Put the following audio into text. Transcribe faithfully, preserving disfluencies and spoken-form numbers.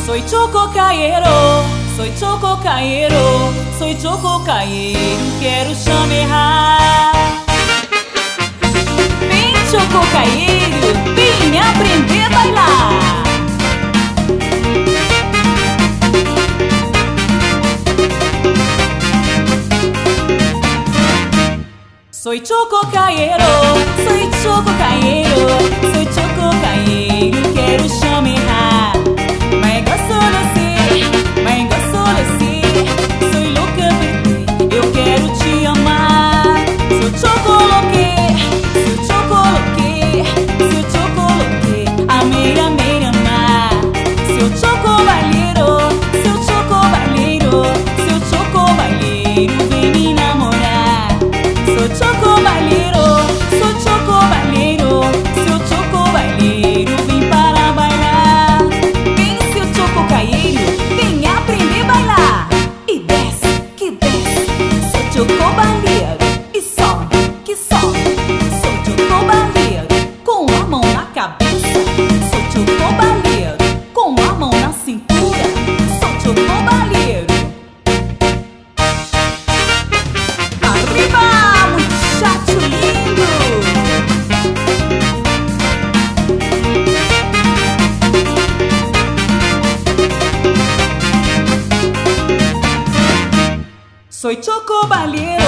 Soy choco caieiro, soy choco caieiro, soy choco caieiro, quero chamear. Vem choco caieiro, vem aprender a bailar. Soy choco caieiro, soy choco caieiro, soy choco caieiro, quero chamear. Mas gosto de você, mas gosto de você, sou louca por ti, eu quero te amar. Sou chocoloque, sou chocoloque, sou chocoloque, amei, amei, amar. Seu choco baleiro, seu choco baleiro, seu choco baleiro, vem me namorar. Sou choco baleiro, sou choco baleiro, seu choco baleiro, vem para bailar. Vem seu choco caieiro, vem aprender a bailar. E desce, que desce, sou choco baleiro. E sobe, que sobe, sou choco baleiro. Com a mão na cabeça, sou choco baleiro. Com a mão na cintura, sou choco baleiro. Arriba! Chato lindo! Soy choco baleiro.